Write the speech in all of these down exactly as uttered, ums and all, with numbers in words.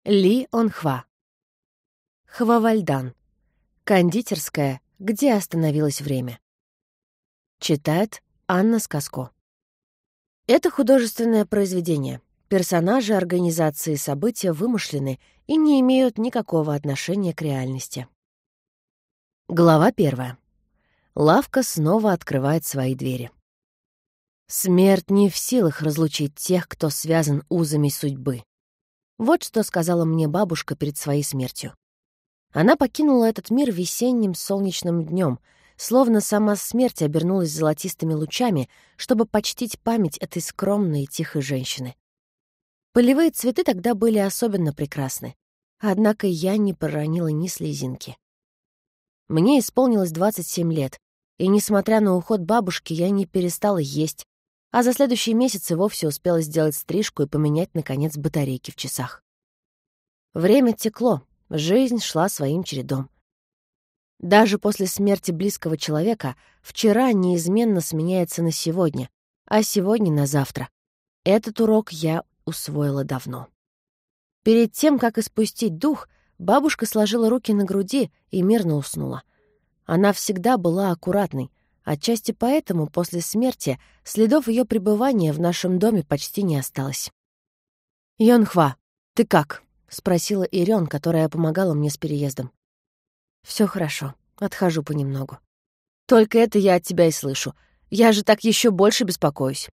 Ли Он-хва. Хвавальдан. Кондитерская, где остановилось время. Читает Анна Сказко. Это художественное произведение. Персонажи, организации и события вымышлены и не имеют никакого отношения к реальности. Глава первая. Лавка снова открывает свои двери. Смерть не в силах разлучить тех, кто связан узами судьбы. Вот что сказала мне бабушка перед своей смертью. Она покинула этот мир весенним солнечным днем, словно сама смерть обернулась золотистыми лучами, чтобы почтить память этой скромной и тихой женщины. Полевые цветы тогда были особенно прекрасны, однако я не проронила ни слезинки. Мне исполнилось двадцать семь лет, и, несмотря на уход бабушки, я не перестала есть, а за следующие месяцы вовсе успела сделать стрижку и поменять, наконец, батарейки в часах. Время текло, жизнь шла своим чередом. Даже после смерти близкого человека вчера неизменно сменяется на сегодня, а сегодня на завтра. Этот урок я усвоила давно. Перед тем, как испустить дух, бабушка сложила руки на груди и мирно уснула. Она всегда была аккуратной, отчасти поэтому после смерти следов ее пребывания в нашем доме почти не осталось. «Йонхва, ты как?» — спросила Ирён, которая помогала мне с переездом. Все хорошо, отхожу понемногу. Только это я от тебя и слышу. Я же так еще больше беспокоюсь».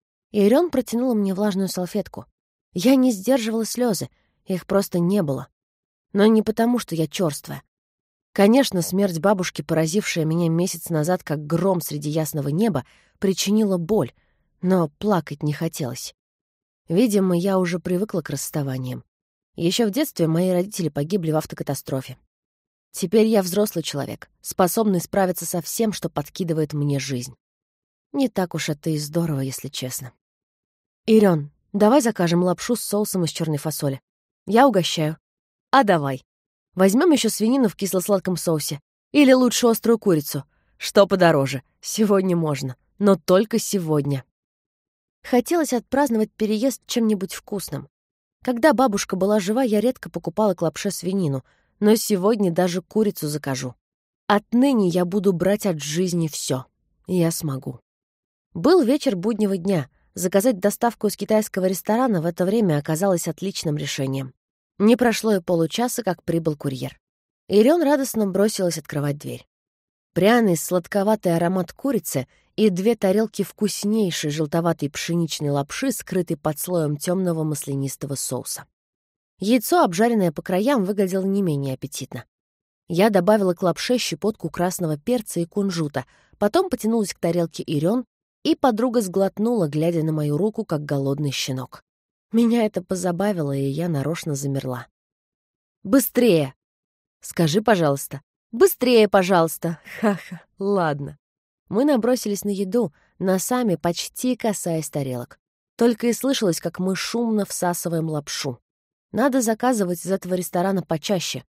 Ирён протянула мне влажную салфетку. Я не сдерживала слезы, их просто не было. Но не потому, что я чёрствая. Конечно, смерть бабушки, поразившая меня месяц назад как гром среди ясного неба, причинила боль, но плакать не хотелось. Видимо, я уже привыкла к расставаниям. Еще в детстве мои родители погибли в автокатастрофе. Теперь я взрослый человек, способный справиться со всем, что подкидывает мне жизнь. Не так уж это и здорово, если честно. «Ирён, давай закажем лапшу с соусом из черной фасоли. Я угощаю». «А давай. Возьмем еще свинину в кисло-сладком соусе. Или лучше острую курицу. Что подороже. Сегодня можно. Но только сегодня». Хотелось отпраздновать переезд чем-нибудь вкусным. Когда бабушка была жива, я редко покупала к лапше свинину, но сегодня даже курицу закажу. Отныне я буду брать от жизни все. Я смогу. Был вечер буднего дня. Заказать доставку из китайского ресторана в это время оказалось отличным решением. Не прошло и получаса, как прибыл курьер. Ирён радостно бросилась открывать дверь. Пряный, сладковатый аромат курицы и две тарелки вкуснейшей желтоватой пшеничной лапши, скрытой под слоем темного маслянистого соуса. Яйцо, обжаренное по краям, выглядело не менее аппетитно. Я добавила к лапше щепотку красного перца и кунжута, потом потянулась к тарелке Ирён, и подруга сглотнула, глядя на мою руку, как голодный щенок. Меня это позабавило, и я нарочно замерла. «Быстрее!» «Скажи, пожалуйста». «Быстрее, пожалуйста!» «Ха-ха, ладно». Мы набросились на еду, носами почти касаясь тарелок. Только и слышалось, как мы шумно всасываем лапшу. Надо заказывать из этого ресторана почаще.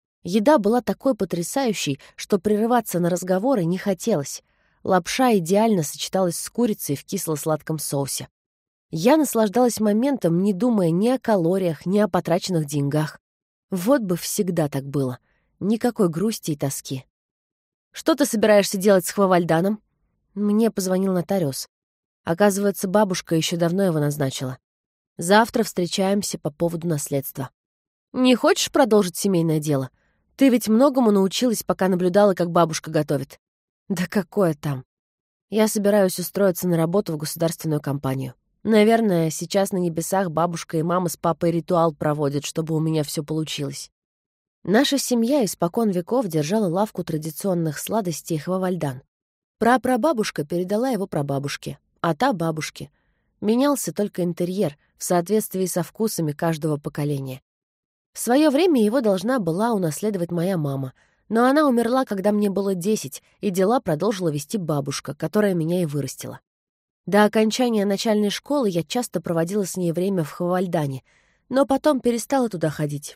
Еда была такой потрясающей, что прерываться на разговоры не хотелось. Лапша идеально сочеталась с курицей в кисло-сладком соусе. Я наслаждалась моментом, не думая ни о калориях, ни о потраченных деньгах. Вот бы всегда так было. Никакой грусти и тоски. «Что ты собираешься делать с Хвавальданом?» Мне позвонил нотариус. Оказывается, бабушка еще давно его назначила. Завтра встречаемся по поводу наследства. «Не хочешь продолжить семейное дело? Ты ведь многому научилась, пока наблюдала, как бабушка готовит». «Да какое там? Я собираюсь устроиться на работу в государственную компанию. Наверное, сейчас на небесах бабушка и мама с папой ритуал проводят, чтобы у меня все получилось». Наша семья испокон веков держала лавку традиционных сладостей Хвавальдан. Прапрабабушка передала его прабабушке, а та — бабушке. Менялся только интерьер в соответствии со вкусами каждого поколения. В свое время его должна была унаследовать моя мама, но она умерла, когда мне было десять, и дела продолжила вести бабушка, которая меня и вырастила. До окончания начальной школы я часто проводила с ней время в Хвавальдане, но потом перестала туда ходить.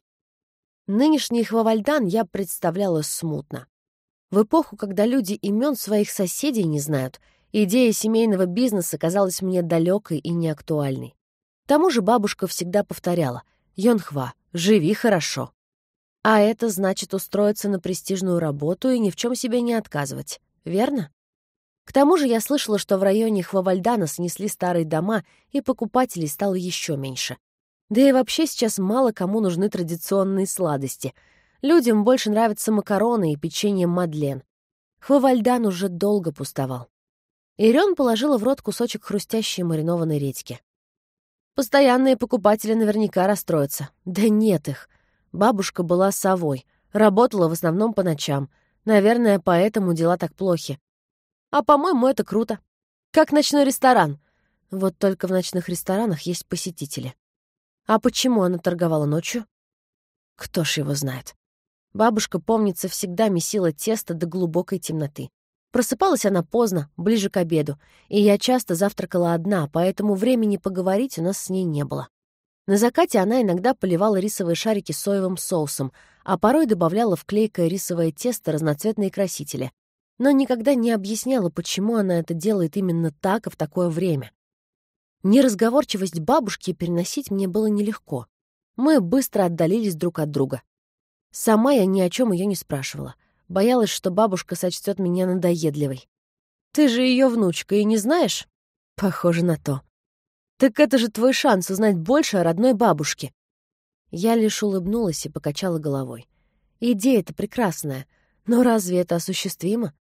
Нынешний Хвавальдан я представляла смутно. В эпоху, когда люди имен своих соседей не знают, идея семейного бизнеса казалась мне далекой и неактуальной. К тому же бабушка всегда повторяла: Йонхва, живи хорошо. А это значит устроиться на престижную работу и ни в чем себе не отказывать, верно? К тому же я слышала, что в районе Хвавальдана снесли старые дома, и покупателей стало еще меньше. Да и вообще сейчас мало кому нужны традиционные сладости. Людям больше нравятся макароны и печенье Мадлен. Хвавальдан уже долго пустовал. Ирён положила в рот кусочек хрустящей маринованной редьки. Постоянные покупатели наверняка расстроятся. Да нет их. Бабушка была совой, работала в основном по ночам. Наверное, поэтому дела так плохи. А, по-моему, это круто. Как ночной ресторан. Вот только в ночных ресторанах есть посетители. А почему она торговала ночью? Кто ж его знает. Бабушка, помнится, всегда месила тесто до глубокой темноты. Просыпалась она поздно, ближе к обеду, и я часто завтракала одна, поэтому времени поговорить у нас с ней не было. На закате она иногда поливала рисовые шарики соевым соусом, а порой добавляла в клейкое рисовое тесто разноцветные красители. Но никогда не объясняла, почему она это делает именно так и в такое время. Неразговорчивость бабушки переносить мне было нелегко. Мы быстро отдалились друг от друга. Сама я ни о чем ее не спрашивала. Боялась, что бабушка сочтет меня надоедливой. «Ты же ее внучка и не знаешь?» «Похоже на то». «Так это же твой шанс узнать больше о родной бабушке». Я лишь улыбнулась и покачала головой. Идея-то прекрасная, но разве это осуществимо?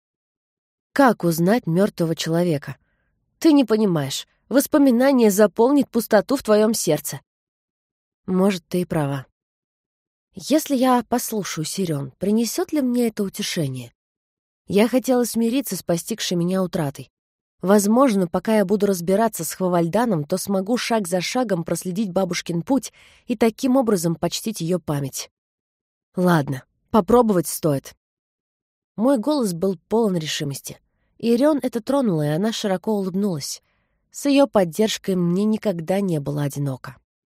Как узнать мертвого человека? Ты не понимаешь. Воспоминание заполнит пустоту в твоем сердце. Может, ты и права. Если я послушаю Сирен, принесет ли мне это утешение? Я хотела смириться с постигшей меня утратой. Возможно, пока я буду разбираться с Хвавальданом, то смогу шаг за шагом проследить бабушкин путь и таким образом почтить ее память. Ладно, попробовать стоит. Мой голос был полон решимости. Ирён это тронуло, и она широко улыбнулась. С ее поддержкой мне никогда не было одиноко.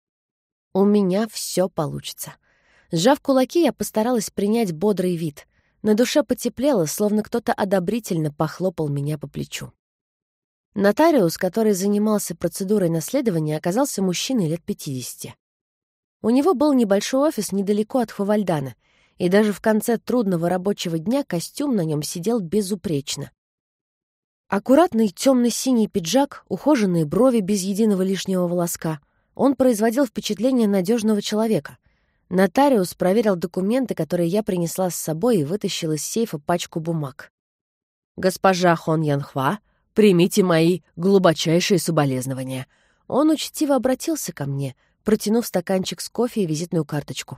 У меня все получится. Сжав кулаки, я постаралась принять бодрый вид. На душе потеплело, словно кто-то одобрительно похлопал меня по плечу. Нотариус, который занимался процедурой наследования, оказался мужчиной лет пятидесяти. У него был небольшой офис недалеко от Хвавальдана, и даже в конце трудного рабочего дня костюм на нем сидел безупречно. Аккуратный темно-синий пиджак, ухоженные брови без единого лишнего волоска. Он производил впечатление надежного человека. Нотариус проверил документы, которые я принесла с собой, и вытащил из сейфа пачку бумаг. «Госпожа Хон Янхва, примите мои глубочайшие соболезнования». Он учтиво обратился ко мне, протянув стаканчик с кофе и визитную карточку.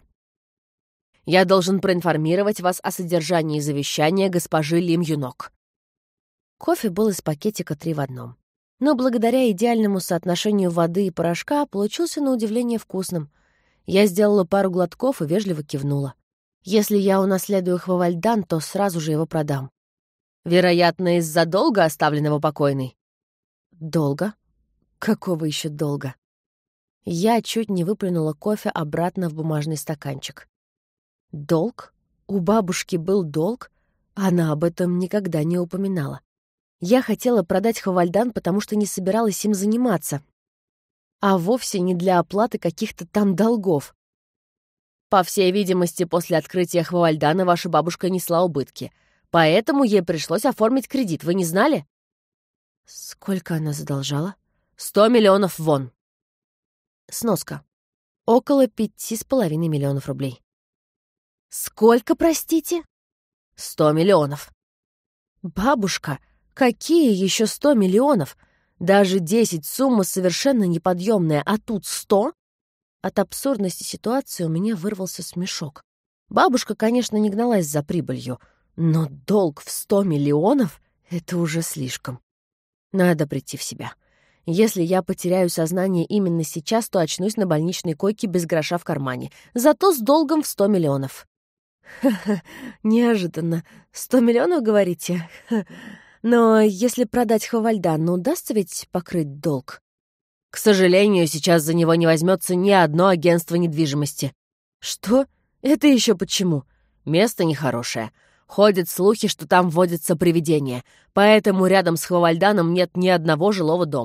«Я должен проинформировать вас о содержании завещания госпожи Лим Юнок». Кофе был из пакетика три в одном. Но благодаря идеальному соотношению воды и порошка получился на удивление вкусным. Я сделала пару глотков и вежливо кивнула. Если я унаследую Хвавальдан, то сразу же его продам. Вероятно, из-за долга, оставленного покойной. Долга? Какого еще долга? Я чуть не выплюнула кофе обратно в бумажный стаканчик. Долг? У бабушки был долг? Она об этом никогда не упоминала. Я хотела продать Хвавальдан, потому что не собиралась им заниматься, а вовсе не для оплаты каких-то там долгов. По всей видимости, после открытия Хвавальдана ваша бабушка несла убытки, поэтому ей пришлось оформить кредит, вы не знали? Сколько она задолжала? Сто миллионов вон. Сноска. Около пяти с половиной миллионов рублей. Сколько, простите? Сто миллионов. Бабушка... Какие еще сто миллионов? Даже десять — сумма совершенно неподъемная, а тут сто? От абсурдности ситуации у меня вырвался смешок. Бабушка, конечно, не гналась за прибылью, но долг в сто миллионов — это уже слишком. Надо прийти в себя. Если я потеряю сознание именно сейчас, то очнусь на больничной койке без гроша в кармане, зато с долгом в сто миллионов. Ха-ха, неожиданно. Сто миллионов, говорите? Ха. Но если продать Хвавальдан, удастся ведь покрыть долг? К сожалению, сейчас за него не возьмется ни одно агентство недвижимости. Что? Это еще почему? Место нехорошее. Ходят слухи, что там водятся привидения, поэтому рядом с Хвавальданом нет ни одного жилого дома.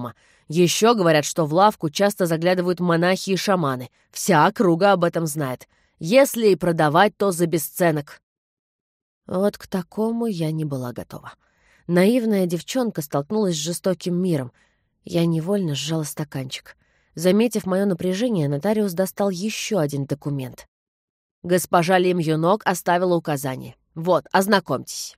Еще говорят, что в лавку часто заглядывают монахи и шаманы. Вся округа об этом знает. Если и продавать, то за бесценок». Вот к такому я не была готова. Наивная девчонка столкнулась с жестоким миром. Я невольно сжала стаканчик. Заметив мое напряжение, нотариус достал еще один документ. Госпожа Лим Юнок оставила указание. Вот, ознакомьтесь.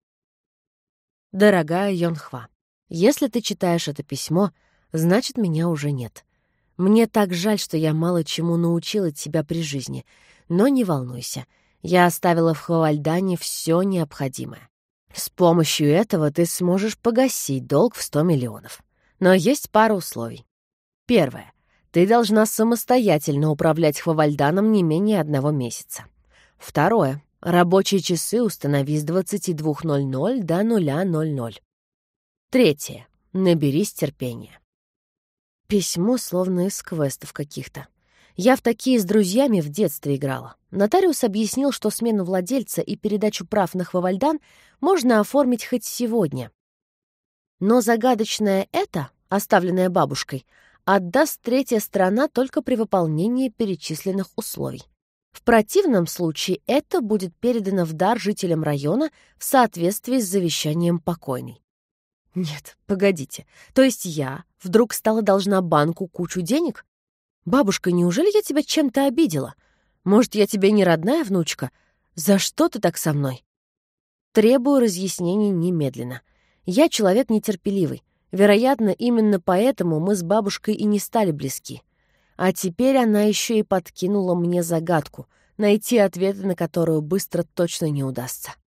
Дорогая Йонхва, если ты читаешь это письмо, значит, меня уже нет. Мне так жаль, что я мало чему научила тебя при жизни. Но не волнуйся, я оставила в Хвалдане все необходимое. С помощью этого ты сможешь погасить долг в сто миллионов. Но есть пара условий. Первое. Ты должна самостоятельно управлять Хвалданом не менее одного месяца. Второе. Рабочие часы установи с двадцати двух ноль-ноль до нуля ноль-ноль. Третье. Наберись терпения. Письмо словно из квестов каких-то. Я в такие с друзьями в детстве играла. Нотариус объяснил, что смену владельца и передачу прав на Хвалдан можно оформить хоть сегодня. Но загадочное «это», оставленное бабушкой, отдаст третья сторона только при выполнении перечисленных условий. В противном случае это будет передано в дар жителям района в соответствии с завещанием покойной. Нет, погодите, то есть я вдруг стала должна банку кучу денег? Бабушка, неужели я тебя чем-то обидела? Может, я тебе не родная внучка? За что ты так со мной? Требую разъяснений немедленно. Я человек нетерпеливый. Вероятно, именно поэтому мы с бабушкой и не стали близки. А теперь она еще и подкинула мне загадку, найти ответы на которую быстро точно не удастся.